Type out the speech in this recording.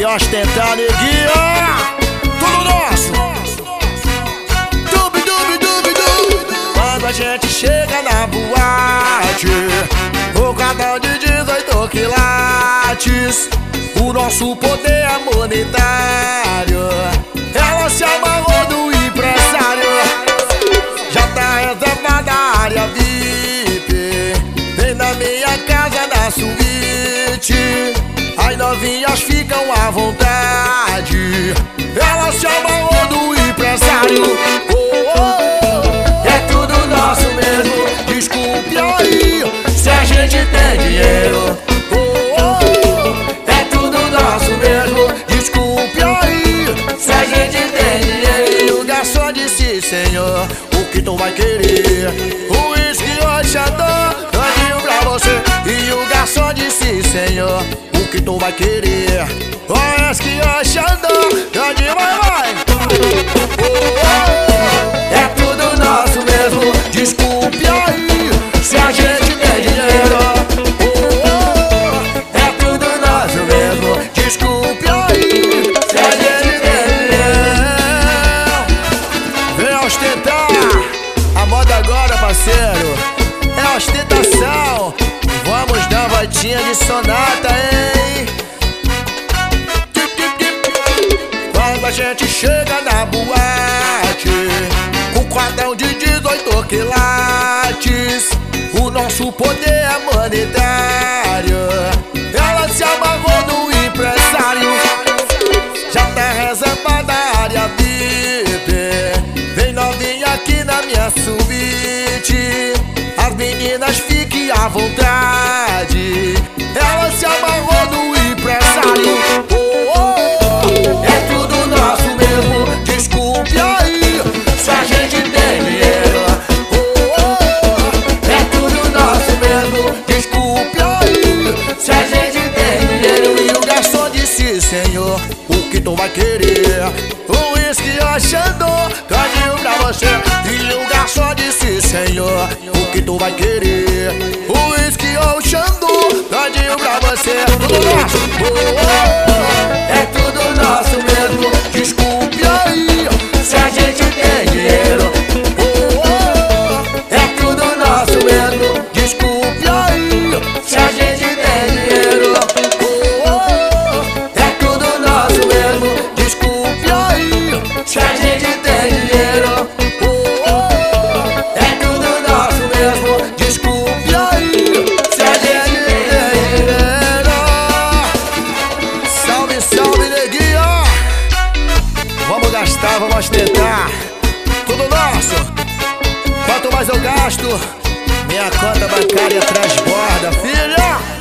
ostentar, neguinho. Tudo nosso. Dubi, dubi, dubi, dubi. Quando a gente chega na boate, o cartão de 18 quilates, o nosso poder é monetário. Ela se amarrou do empresário. Já tá reservada a área VIP. Vem na minha casa na suíte. As novinhas ficam à vontade. Ela se amarrou do empresário. Oh, oh, oh. É tudo nosso mesmo. Desculpe aí se a gente tem dinheiro. Oh, oh, oh. É tudo nosso mesmo. Desculpe aí se a gente tem dinheiro. E o garçom disse: senhor, o que tu vai querer? O uísque Oxandô, todinho pra você. E o garçom disse: senhor, o que tu vai querer? O uísque Oxandô, todinho vai. Oh, oh, oh. É tudo nosso mesmo. Desculpe aí se a gente tem dinheiro. Oh, oh, oh. É tudo nosso mesmo. Desculpe aí se a gente tem dinheiro. Vem ostentar. A moda agora, parceiro, é ostentação. Vamos dar uma voltinha de sonata, hein? Quando a gente chega na boate, com cordão de 18 quilates, o nosso poder é monetário. Ela se amarrou no empresário. Já tá reservada a área VIP. Vem novinha aqui na minha suíte. As meninas fiquem à vontade. Ela se amarrou no empresário. Oh, oh, oh. É tudo nosso mesmo. Desculpe aí se a gente tem dinheiro. Oh, oh, oh. É tudo nosso mesmo. Desculpe aí se a gente tem dinheiro. E o garçom disse: senhor, o que tu vai querer? O uísque Oxandô, todinho pra você. E o garçom disse: senhor, o que tu vai querer? O uísque Oxandô, todinho pra você. Tudo nosso. Oh, oh, oh. É tudo nosso mesmo. Desculpe aí se a gente tem dinheiro. Oh, oh, oh. É tudo nosso mesmo. Desculpe aí se a gente tem dinheiro. Oh, oh, oh. É tudo nosso mesmo. Desculpe aí se a gente tem dinheiro. Oh, oh, oh. É tudo nosso mesmo. Desculpe aí se a gente tem dinheiro. Salve, salve, neguinho. Vamos gastar, vamos ostentar. Tudo nosso. Quanto mais eu gasto, minha conta bancária transborda, filha.